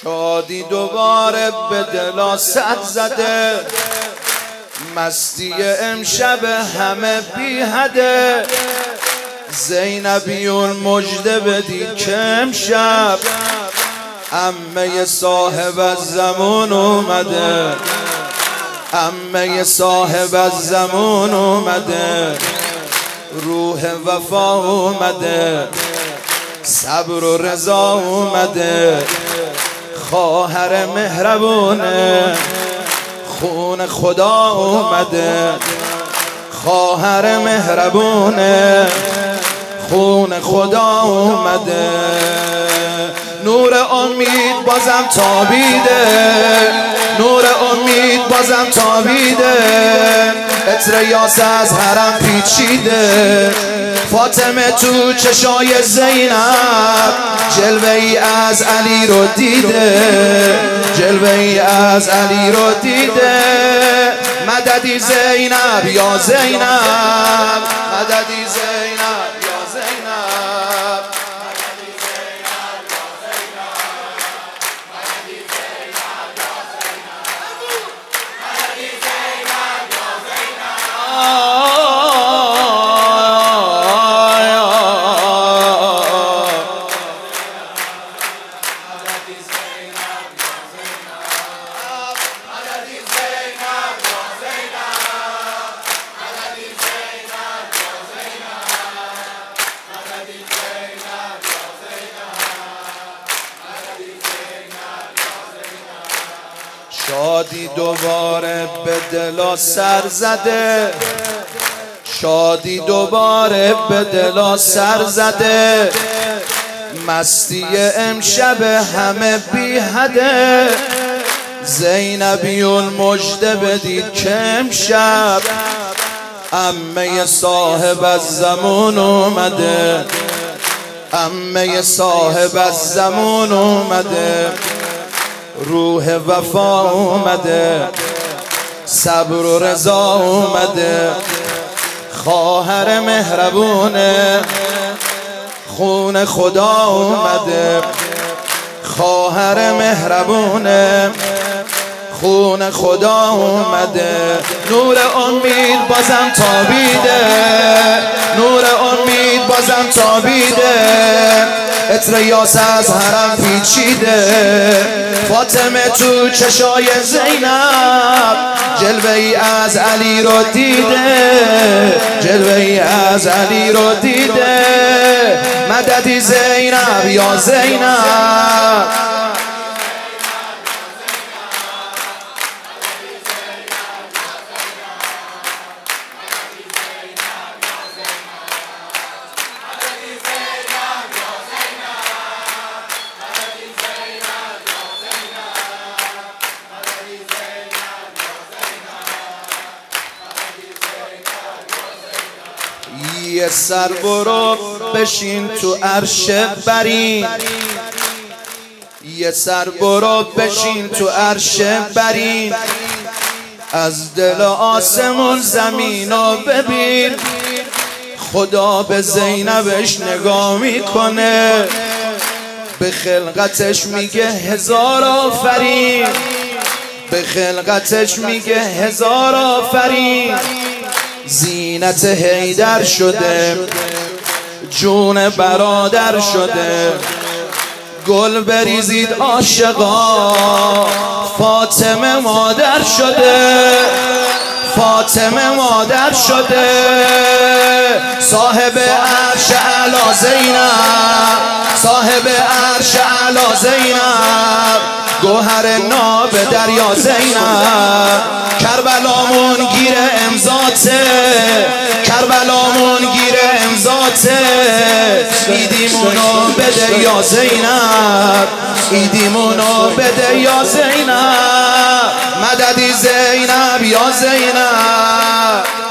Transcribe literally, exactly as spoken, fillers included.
شادی دوباره به دلا سر زده، مستی امشب همه بی حده. زینبیون مژده بدید که امشب عمه صاحب الزمان اومده، عمه صاحب الزمان اومده. روح وفا اومده، صبر و رضا اومده. خواهر مهربونه، خون خدا اومده. خواهر مهربونه، خون خدا اومده. نور امید بازم تابیده، نور امید بازم تابیده. عطر یاس از حرم پیچیده، فاطمه تو چشای زینب جلوه ای از علی رو دیده، جلوه ای از علی رو دیده. مددی زینب یا زینب، مددی زینب یا زینب. شادی دوباره به دلا سر زده، شادی دوباره به دلا سر زده. مستی امشب همه بی حده. زینبیون مژده بدید که امشب عمه صاحب الزمان اومده، عمه صاحب الزمان اومده. روح وفا اومده، صبر و رضا اومده. خواهر مهربونه، خون خدا اومده. خواهر مهربونه، خون خدا اومده. نور امید بازم تابیده، نور امید بازم تابیده. عطر یاس از حرم پیچیده، فاطمه تو چشای زینب جلوه ای از علی رو دیده، جلوه ای از علی رو دیده. مددی زینب یا زینب. یه سر برو بشین تو عرش برین، یه سر برو بشین تو عرش برین. از دل آسمون زمینو ببین، خدا به زینبش نگاه میکنه. به خلقتش میگه هزار آفرین، به خلقتش میگه هزار آفرین. زینت حیدر شده، جون برادر شده. گل بریزید عاشقا، فاطمه مادر شده، فاطمه مادر شده. صاحب عرش اعلی زینب، صاحب عرش اعلی زینب. گوهر ناب دریا زینب. کربلامون گیر امضاته، کربلامون گیر امضاته. ایدیمونو بده یا زینب، ایدیمونو بده یا زینب. مددی زینب یا زینب.